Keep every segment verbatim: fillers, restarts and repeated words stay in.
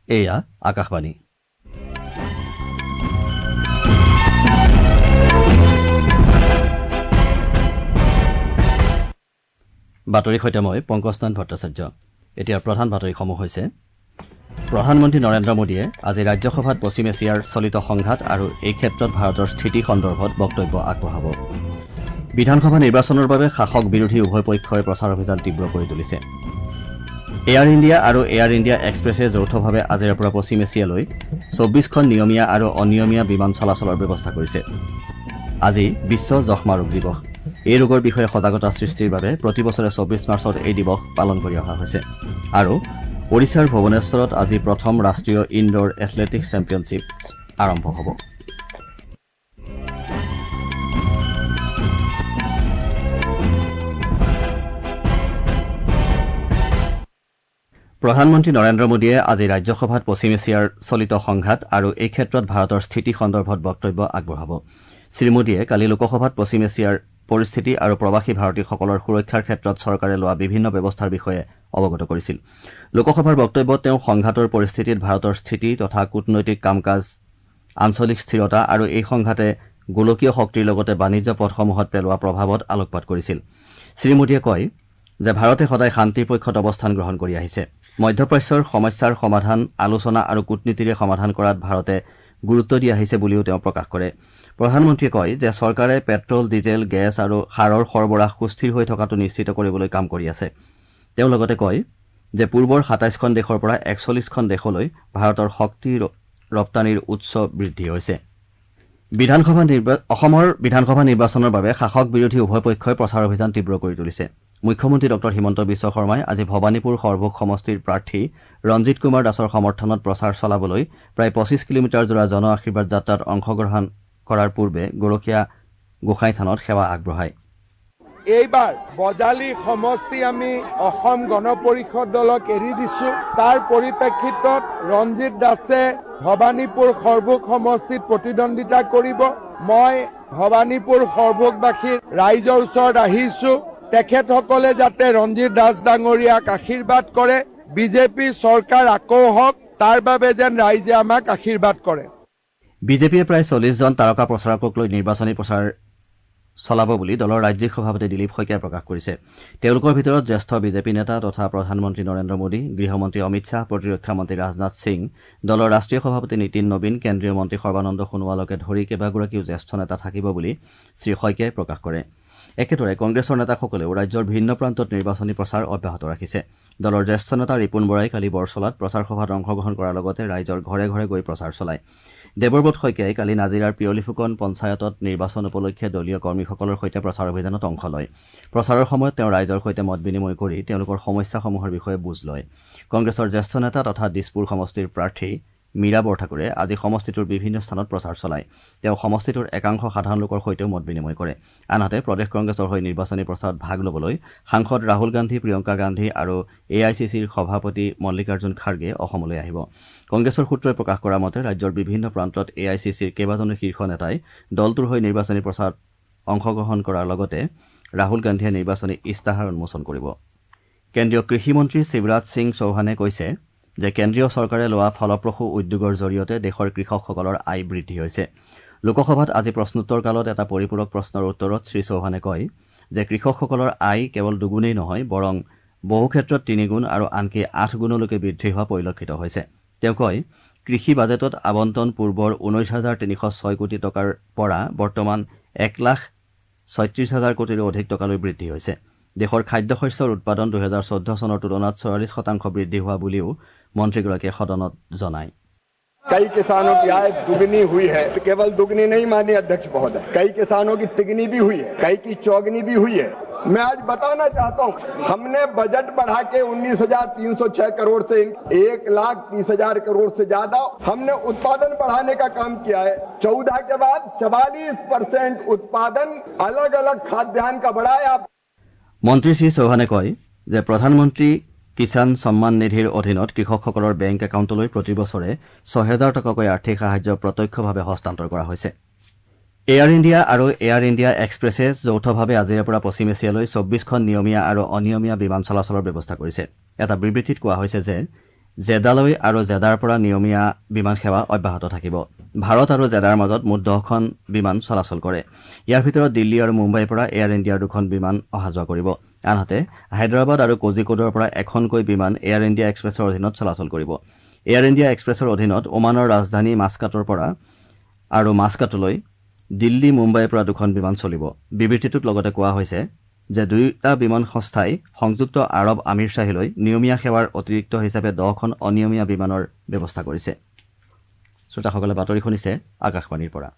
এয়া আকাশবাণী। বাতৰিৰ সৈতে মই পংকজনাথ ভট্টাচাৰ্য। এতিয়া প্ৰধান বাতৰিসমূহ হৈছে প্ৰধানমন্ত্ৰী নৰেন্দ্ৰ মোদীয়ে আজি ৰাজ্যসভাত পশ্চিম এছিয়াৰ চলিত সংঘাত আৰু এই ক্ষেত্ৰত ভাৰতৰ স্থিতি সন্দৰ্ভত বক্তব্য আগবঢ়াব। বিধানসভা নিৰ্বাচনৰ বাবে শাসক বিৰোধী উভয় পক্ষই প্ৰচাৰ অভিযান তীব্ৰ কৰি তুলিছে। এয়াৰ ইণ্ডিয়া আৰু এয়াৰ ইণ্ডিয়া এক্সপ্ৰেছে যৌথভাৱে আজিৰে পৰা পশ্চিম এছিয়ালৈ চৌব্বিছখন নিয়মীয়া আৰু অনিয়মীয়া বিমান চলাচলৰ ব্যৱস্থা কৰিছে। আজি বিশ্ব যক্ষ্মা ৰোগ দিৱস। এই ৰোগৰ বিষয়ে সজাগতা সৃষ্টিৰ বাবে প্ৰতি বছৰে চৌব্বিছ মাৰ্চত এই দিৱস পালন কৰি অহা হৈছে। আৰু ওড়িশাৰ ভুৱনেশ্বৰত আজি প্ৰথম ৰাষ্ট্ৰীয় ইনডোৰ এথলেটিক্স চেম্পিয়নশ্বিপ আৰম্ভ হ'ব। প্ৰধানমন্ত্ৰী নৰেন্দ্ৰ মোদীয়ে আজি ৰাজ্যসভাত পশ্চিম এছিয়াৰ চলিত সংঘাত আৰু এই ক্ষেত্ৰত ভাৰতৰ স্থিতি সন্দৰ্ভত বক্তব্য আগবঢ়াব। শ্ৰীমোদীয়ে কালি লোকসভাত পশ্চিম এছিয়াৰ পৰিস্থিতি আৰু প্ৰৱাসী ভাৰতীয়সকলৰ সুৰক্ষাৰ ক্ষেত্ৰত চৰকাৰে লোৱা বিভিন্ন ব্যৱস্থাৰ বিষয়ে অৱগত কৰিছিল। লোকসভাৰ বক্তব্যত তেওঁ সংঘাতৰ পৰিস্থিতিত ভাৰতৰ স্থিতি তথা কূটনৈতিক কাম কাজ, আঞ্চলিক স্থিৰতা আৰু এই সংঘাতে গোলকীয় শক্তিৰ লগতে বাণিজ্য পথসমূহত পেলোৱা প্ৰভাৱত আলোকপাত কৰিছিল। শ্ৰীমোদীয়ে কয় যে ভাৰতে সদায় শান্তিৰ পক্ষত অৱস্থান গ্ৰহণ কৰি আহিছে। মধ্যপ্ৰাচ্যৰ সমস্যাৰ সমাধান আলোচনা আৰু কূটনীতিৰে সমাধান কৰাত ভাৰতে গুৰুত্ব দি আহিছে বুলিও তেওঁ প্ৰকাশ কৰে। প্ৰধানমন্ত্ৰীয়ে কয় যে চৰকাৰে পেট্ৰল, ডিজেল, গেছ আৰু সাৰৰ সৰবৰাহ সুস্থিৰ হৈ থকাটো নিশ্চিত কৰিবলৈ কাম কৰি আছে। তেওঁ লগতে কয় যে পূৰ্বৰ সাতাইছখন দেশৰ পৰা একচল্লিছখন দেশলৈ ভাৰতৰ শক্তি ৰপ্তানিৰ উৎস বৃদ্ধি হৈছে। বিধানসভা অসমৰ বিধানসভা নিৰ্বাচনৰ বাবে শাসক বিৰোধী উভয় পক্ষই প্ৰচাৰ অভিযান তীব্ৰ কৰি তুলিছে। মুখ্যমন্ত্ৰী ডঃ হিমন্ত বিশ্ব শৰ্মাই আজি ভৱানীপুৰ সৰভোগ সমষ্টিৰ প্ৰাৰ্থী ৰঞ্জিত কুমাৰ দাসৰ সমৰ্থনত প্ৰচাৰ চলাবলৈ প্ৰায় পঁচিছ কিলোমিটাৰ জোৰা জন আশীৰ্বাদ যাত্ৰাত অংশগ্ৰহণ কৰাৰ পূৰ্বে গৰখীয়া গোসাঁই থানত সেৱা আগবঢ়ায়। এইবাৰ বজালী সমষ্টি আমি অসম গণ পৰিষদ দলক এৰি দিছো। তাৰ পৰিপ্ৰেক্ষিতত ৰঞ্জিত দাসে ভৱানীপুৰ সৰভোগ সমষ্টিত প্ৰতিদ্বন্দ্বিতা কৰিব। মই ভৱানীপুৰ সৰভোগবাসীৰ ৰাইজৰ ওচৰত আহিছো, তেখেতসকলে যাতে ৰঞ্জিত দাস ডাঙৰীয়াক আশীৰ্বাদ কৰে, বিজেপি চৰকাৰ আকৌ হওক, তাৰ বাবে যেন ৰাইজে আমাক আশীৰ্বাদ কৰে। বিজেপিয়ে প্ৰায় চল্লিছ জন তাৰকা প্ৰচাৰকক লৈ নিৰ্বাচনী প্ৰচাৰ চলাব বুলি দলৰ ৰাজ্যিক সভাপতি দিলীপ শইকীয়াই প্ৰকাশ কৰিছে। তেওঁলোকৰ ভিতৰত জ্যেষ্ঠ বিজেপি নেতা তথা প্ৰধানমন্ত্ৰী নৰেন্দ্ৰ মোদী, গৃহমন্ত্ৰী অমিত শ্বাহ, প্ৰতিৰক্ষা মন্ত্ৰী ৰাজনাথ সিং, দলৰ ৰাষ্ট্ৰীয় সভাপতি নীতিন নবীন, কেন্দ্ৰীয় মন্ত্ৰী সৰ্বানন্দ সোণোৱালকে ধৰি কেইবাগৰাকীও জ্যেষ্ঠ নেতা থাকিব বুলি শ্ৰীশইকীয়াই প্ৰকাশ কৰে। একেদৰে কংগ্ৰেছৰ নেতাসকলেও ৰাজ্যৰ ভিন্ন প্ৰান্তত নিৰ্বাচনী প্ৰচাৰ অব্যাহত ৰাখিছে। দলৰ জ্যেষ্ঠ নেতা ৰিপুণ বৰাই কালি বৰছলাত প্ৰচাৰ সভাত অংশগ্ৰহণ কৰাৰ লগতে ৰাইজৰ ঘৰে ঘৰে গৈ প্ৰচাৰ চলায়। দেৱব্ৰত শইকীয়াই কালি নাজিৰাৰ পিয়লিফুকন পঞ্চায়তত নিৰ্বাচন উপলক্ষে দলীয় কৰ্মীসকলৰ সৈতে প্ৰচাৰ অভিযানত অংশ লয়। প্ৰচাৰৰ সময়ত তেওঁ ৰাইজৰ সৈতে মত বিনিময় কৰি তেওঁলোকৰ সমস্যাসমূহৰ বিষয়ে বুজ লয়। কংগ্ৰেছৰ জ্যেষ্ঠ নেতা তথা দিছপুৰ সমষ্টিৰ প্ৰাৰ্থী মীৰা বৰঠাকুৰে আজি সমষ্টিটোৰ বিভিন্ন স্থানত প্ৰচাৰ চলায়। তেওঁ সমষ্টিটোৰ একাংশ সাধাৰণ লোকৰ সৈতেও মত বিনিময় কৰে। আনহাতে প্ৰদেশ কংগ্ৰেছৰ হৈ নিৰ্বাচনী প্ৰচাৰত ভাগ ল'বলৈ সাংসদ ৰাহুল গান্ধী, প্ৰিয়ংকা গান্ধী আৰু এ আই চি চিৰ সভাপতি মল্লিকাৰ্জুন খাৰ্গে অসমলৈ আহিব। কংগ্ৰেছৰ সূত্ৰই প্ৰকাশ কৰা মতে ৰাজ্যৰ বিভিন্ন প্ৰান্তত এ আই চি চিৰ কেইবাজনো শীৰ্ষ নেতাই দলটোৰ হৈ নিৰ্বাচনী প্ৰচাৰত অংশগ্ৰহণ কৰাৰ লগতে ৰাহুল গান্ধীয়ে নিৰ্বাচনী ইস্তাহাৰ উন্মোচন কৰিব। কেন্দ্ৰীয় কৃষিমন্ত্ৰী শিৱৰাজ সিং চৌহানে কৈছে যে কেন্দ্ৰীয় চৰকাৰে লোৱা ফলপ্ৰসূ উদ্যোগৰ জৰিয়তে দেশৰ কৃষকসকলৰ আয় বৃদ্ধি হৈছে। লোকসভাত আজি প্ৰশ্নোত্তৰ কালত এটা পৰিপূৰক প্ৰশ্নৰ উত্তৰত শ্ৰীচৌহানে কয় যে কৃষকসকলৰ আয় কেৱল দুগুণেই নহয়, বৰং বহু ক্ষেত্ৰত তিনিগুণ আৰু আনকি আঠ গুণলৈকে বৃদ্ধি হোৱা পৰিলক্ষিত হৈছে। তেওঁ কয়, কৃষি বাজেটত আবণ্টন পূৰ্বৰ ঊনৈশ হাজাৰ তিনিশ ছয় কোটি টকাৰ পৰা বৰ্তমান এক লাখ ছয়ত্ৰিশ হাজাৰ কোটিৰো অধিক টকালৈ বৃদ্ধি হৈছে। দেশৰ খাদ্যশস্যৰ উৎপাদন দুহেজাৰ চৈধ্য চনৰ তুলনাত চৌৰাল্লিছ শতাংশ বৃদ্ধি হোৱা বুলিও মন্ত্ৰীগৰাকীয়ে সদনত জনায়। कई किसानों की आय दुगनी हुई है। केवल दुगनी नहीं माननीय अध्यक्ष महोदय, कई किसानों की तिगनी भी हुई है, कई की चौगनी भी हुई है। मैं आज बताना चाहता हूँ, हमने बजट बढ़ा के उन्नीस हजार तीन सौ छह करोड़ से एक लाख तीस हजार करोड़ से ज्यादा हमने उत्पादन बढ़ाने का काम किया है। चौदह के बाद चवालीस परसेंट उत्पादन अलग अलग खाद्यान्न का बढ़ा है। मंत्री श्री चौहाने कय जे प्रधानमंत्री किसान सम्मान निधिर अधीনত কৃষকসকলৰ বেংক একাউণ্টলৈ প্ৰতি বছৰে ছয় হাজাৰ টকাকৈ আৰ্থিক সাহায্য প্ৰত্যক্ষভাৱে হস্তান্তৰ কৰা হৈছে। এয়াৰ ইণ্ডিয়া আৰু এয়াৰ ইণ্ডিয়া এক্সপ্ৰেছে যৌথভাৱে আজিৰে পৰা পশ্চিম এছিয়ালৈ চৌব্বিছখন নিয়মীয়া আৰু অনিয়মীয়া বিমান চলাচলৰ ব্যৱস্থা কৰিছে। এটা বিবৃতিত কোৱা হৈছে যে জেদালৈ আৰু জেদাৰ পৰা নিয়মীয়া বিমান সেৱা অব্যাহত থাকিব। ভাৰত আৰু জেদাৰ মাজত মুঠ দহখন বিমান চলাচল কৰে। ইয়াৰ ভিতৰত দিল্লী আৰু মুম্বাইৰ পৰা এয়াৰ ইণ্ডিয়াৰ দুখন বিমান অহা যোৱা কৰিব। আনহাতে হায়দৰাবাদ আৰু কোজিকোডৰ পৰা এখনকৈ বিমান এয়াৰ ইণ্ডিয়া এক্সপ্ৰেছৰ অধীনত চলাচল কৰিব। এয়াৰ ইণ্ডিয়া এক্সপ্ৰেছৰ অধীনত ওমানৰ ৰাজধানী মাস্কাটৰ পৰা আৰু মাস্কাটলৈ দিল্লী মুম্বাইৰ পৰা দুখন বিমান চলিব। বিবৃতিটোত লগতে কোৱা হৈছে যে দুয়োটা বিমান সংস্থাই সংযুক্ত আৰৱ আমিৰশ্বাহীলৈ নিয়মীয়া সেৱাৰ অতিৰিক্ত হিচাপে দহখন অনিয়মীয়া বিমানৰ ব্যৱস্থা কৰিছে। শ্ৰোতাসকলে বাতৰি শুনিছে আকাশবাণীৰ পৰা।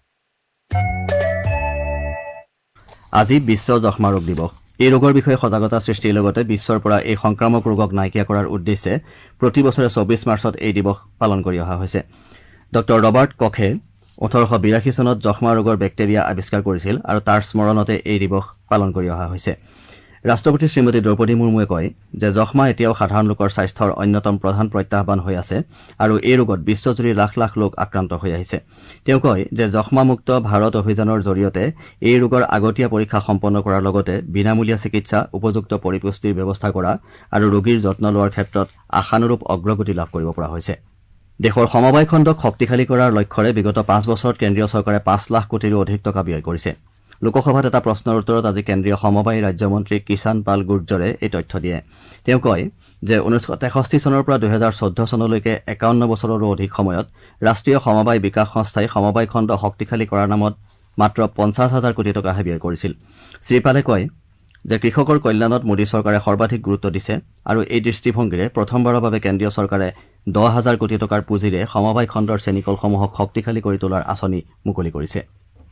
আজি বিশ্ব যক্ষ্মা ৰোগ দিৱস। এই ৰোগৰ বিষয়ে সজাগতা সৃষ্টিৰ লগতে বিশ্বৰ পৰা এই সংক্ৰামক ৰোগক নাইকিয়া কৰাৰ উদ্দেশ্যে প্ৰতি বছৰে চৌবিশ মাৰ্চত এই দিৱস পালন কৰি অহা হৈছে। ড ৰবাৰ্ট কখে ওঠৰশ বিৰাশী চনত যক্ষ্মা ৰোগৰ বেক্টেৰিয়া আৱিষ্কাৰ কৰিছিল আৰু তাৰ স্মৰণতে এই দিৱস পালন কৰি অহা হৈছে। ৰাষ্ট্ৰপতি শ্ৰীমতী দ্ৰৌপদী মুৰ্মুৱে কয় যে যক্ষ্মা এতিয়াও সাধাৰণ লোকৰ স্বাস্থ্যৰ অন্যতম প্ৰধান প্ৰত্যাহ্বান হৈ আছে আৰু এই ৰোগত বিশ্বজুৰি লাখ লাখ লোক আক্ৰান্ত হৈ আহিছে। তেওঁ কয় যে যক্ষ্মামুক্ত ভাৰত অভিযানৰ জৰিয়তে এই ৰোগৰ আগতীয়া পৰীক্ষা সম্পন্ন কৰাৰ লগতে বিনামূলীয়া চিকিৎসা, উপযুক্ত পৰিপুষ্টিৰ ব্যৱস্থা কৰা আৰু ৰোগীৰ যত্ন লোৱাৰ ক্ষেত্ৰত আশানুৰূপ অগ্ৰগতি লাভ কৰিব পৰা হৈছে। দেশৰ সমবায় খণ্ডক শক্তিশালী কৰাৰ লক্ষ্যৰে বিগত পাঁচ বছৰত কেন্দ্ৰীয় চৰকাৰে পাঁচ লাখ কোটিৰো অধিক টকা ব্যয় কৰিছে। লোকসভাত এটা প্ৰশ্নৰ উত্তৰত আজি কেন্দ্ৰীয় সমবায় ৰাজ্যমন্ত্ৰী কিষাণ পাল গুৰ্জৰে এই তথ্য দিয়ে। তেওঁ কয় যে ঊনৈছশ তেষষ্ঠি চনৰ পৰা দুহেজাৰ চৈধ্য চনলৈকে একাৱন্ন বছৰৰো অধিক সময়ত ৰাষ্ট্ৰীয় সমবায় বিকাশ সংস্থাই সমবায় খণ্ড শক্তিশালী কৰাৰ নামত মাত্ৰ পঞ্চাছ হাজাৰ কোটি টকাহে ব্যয় কৰিছিল। শ্ৰীপালে কয় যে কৃষকৰ কল্যাণত মোদী চৰকাৰে সৰ্বাধিক গুৰুত্ব দিছে আৰু এই দৃষ্টিভংগীৰে প্ৰথমবাৰৰ বাবে কেন্দ্ৰীয় চৰকাৰে দহ হাজাৰ কোটি টকাৰ পুঁজিৰে সমবায় খণ্ডৰ চেনিকলসমূহক শক্তিশালী কৰি তোলাৰ আঁচনি মুকলি কৰিছে।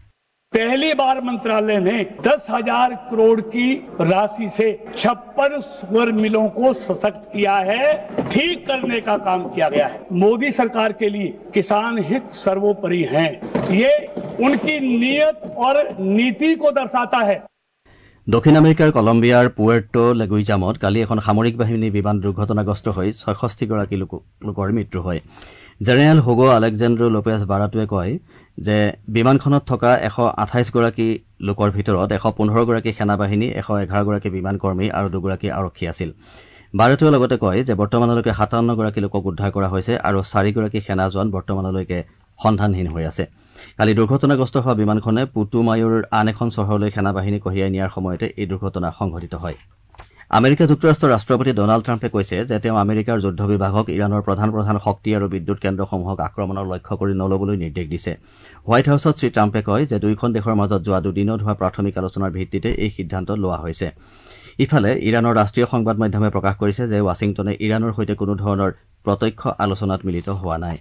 पहली बार मंत्रालय ने दस हजार करोड़ की राशि से छप्पन सुगर मिलों को सशक्त किया है, ठीक करने का काम किया गया है। मोदी सरकार के लिए किसान हित सर्वोपरि है। ये उनकी नीयत और नीति को दर्शाता है। দক্ষিণ আমেৰিকাৰ কলম্বিয়াৰ পুৱেৰ্টো লেগুইজামত কালি এখন সামৰিক বাহিনী বিমান দুৰ্ঘটনাগ্ৰস্ত হৈ ছয়ষষ্ঠিগৰাকী লোকৰ মৃত্যু হয়। জেনেৰেল হুগো আলেকজেণ্ড্ৰো লোপেজ বাৰাটোৱে কয় যে বিমানখনত থকা এশ আঠাইছগৰাকী লোকৰ ভিতৰত এশ পোন্ধৰগৰাকী সেনাবাহিনী, এশ এঘাৰগৰাকী বিমান কৰ্মী আৰু দুগৰাকী আৰক্ষী আছিল। বাৰাটোৱে লগতে কয় যে বৰ্তমানলৈকে সাতাৱন্নগৰাকী লোকক উদ্ধাৰ কৰা হৈছে আৰু চাৰিগৰাকী সেনা জোৱান বৰ্তমানলৈকে সন্ধানহীন হৈ আছে। কালি দুৰ্ঘটনাগ্ৰস্ত হোৱা বিমানখনে পুতুমায়ুৰ আন এখন চহৰলৈ সেনাবাহিনী কঢ়িয়াই নিয়াৰ সময়তে এই দুৰ্ঘটনা সংঘটিত হয়। আমেৰিকা যুক্তৰাষ্ট্ৰৰ ৰাষ্ট্ৰপতি ডনাল্ড ট্ৰাম্পে কৈছে যে তেওঁ আমেৰিকাৰ যুদ্ধ বিভাগক ইৰাণৰ প্ৰধান প্ৰধান শক্তি আৰু বিদ্যুৎ কেন্দ্ৰসমূহক আক্ৰমণৰ লক্ষ্য কৰি নলবলৈ নিৰ্দেশ দিছে। হোৱাইট হাউছত শ্ৰীট্ৰাম্পে কয় যে দুয়োখন দেশৰ মাজত যোৱা দুদিনত হোৱা প্ৰাথমিক আলোচনাৰ ভিত্তিতে এই সিদ্ধান্ত লোৱা হৈছে। ইফালে ইৰাণৰ ৰাষ্ট্ৰীয় সংবাদ মাধ্যমে প্ৰকাশ কৰিছে যে ৱাশ্বিংটনে ইৰাণৰ সৈতে কোনো ধৰণৰ প্ৰত্যক্ষ আলোচনাত মিলিত হোৱা নাই।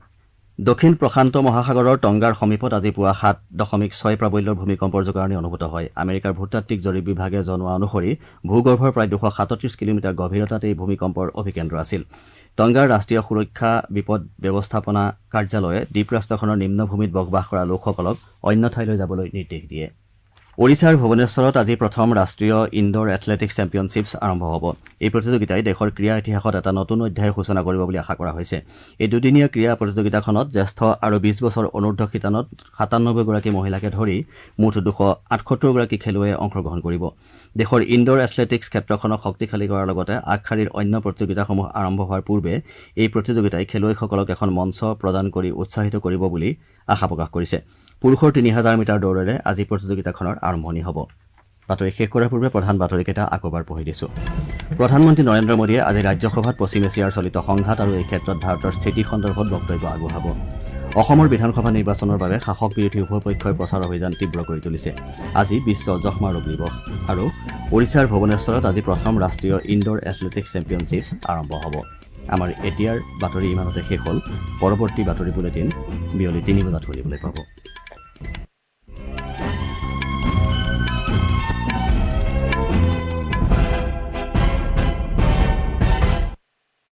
দক্ষিণ প্ৰশান্ত মহাসাগৰৰ টংগাৰ সমীপত আজি পুৱা সাত দশমিক ছয় প্ৰাবল্যৰ ভূমিকম্পৰ জোকাৰণি অনুভূত হয়। আমেৰিকাৰ ভূতাত্ত্বিক জৰীপ বিভাগে জনোৱা অনুসৰি ভূগৰ্ভৰ প্ৰায় দুশ সাতত্ৰিশ কিলোমিটাৰ গভীৰতাত এই ভূমিকম্পৰ অভিকেন্দ্ৰ আছিল। টংগাৰ ৰাষ্ট্ৰীয় সুৰক্ষা বিপদ ব্যৱস্থাপনা কাৰ্যালয়ে দ্বীপৰাষ্ট্ৰখনৰ নিম্নভূমিত বসবাস কৰা লোকসকলক অন্য ঠাইলৈ যাবলৈ নিৰ্দেশ দিয়ে। ওড়িশাৰ ভুৱনেশ্বৰত আজি প্ৰথম ৰাষ্ট্ৰীয় ইনডোৰ এথলেটিক্স চেম্পিয়নশ্বিপছ আৰম্ভ হ'ব। এই প্ৰতিযোগিতাই দেশৰ ক্ৰীড়া ইতিহাসত এটা নতুন অধ্যায়ৰ সূচনা কৰিব বুলি আশা কৰা হৈছে। এই দুদিনীয়া ক্ৰীড়া প্ৰতিযোগিতাখনত জ্যেষ্ঠ আৰু বিশ বছৰ অনুৰ্ধ শিতানত সাতানব্বৈগৰাকী মহিলাকে ধৰি মুঠ দুশ আঠসত্তৰগৰাকী খেলুৱৈয়ে অংশগ্ৰহণ কৰিব। দেশৰ ইনডোৰ এথলেটিক্স ক্ষেত্ৰখনক শক্তিশালী কৰাৰ লগতে আগশাৰীৰ অন্য প্ৰতিযোগিতাসমূহ আৰম্ভ হোৱাৰ পূৰ্বে এই প্ৰতিযোগিতাই খেলুৱৈসকলক এখন মঞ্চ প্ৰদান কৰি উৎসাহিত কৰিব বুলি আশা প্ৰকাশ কৰিছে। পুৰুষৰ তিনি হাজাৰ মিটাৰ দৌৰেৰে আজি প্ৰতিযোগিতাখনৰ আৰম্ভণি হ'ব। বাতৰি শেষ কৰাৰ পূৰ্বে প্ৰধান বাতৰিকেইটা আকৌবাৰ পঢ়ি দিছো। প্ৰধানমন্ত্ৰী নৰেন্দ্ৰ মোদীয়ে আজি ৰাজ্যসভাত পশ্চিম এছিয়াৰ চলিত সংঘাত আৰু এই ক্ষেত্ৰত ভাৰতৰ স্থিতি সন্দৰ্ভত বক্তব্য আগবঢ়াব। অসমৰ বিধানসভা নিৰ্বাচনৰ বাবে শাসক বিৰোধী উভয় পক্ষই প্ৰচাৰ অভিযান তীব্ৰ কৰি তুলিছে। আজি বিশ্ব যক্ষ্মা ৰোগ দিৱস আৰু ওড়িশাৰ ভুৱনেশ্বৰত আজি প্ৰথম ৰাষ্ট্ৰীয় ইনডোৰ এথলেটিক্স চেম্পিয়নশ্বিপছ আৰম্ভ হ'ব। আমাৰ এতিয়াৰ বাতৰি ইমানতে শেষ হ'ল। পৰৱৰ্তী বাতৰি বুলেটিন বিয়লি তিনি বজাত শুনিবলৈ পাব।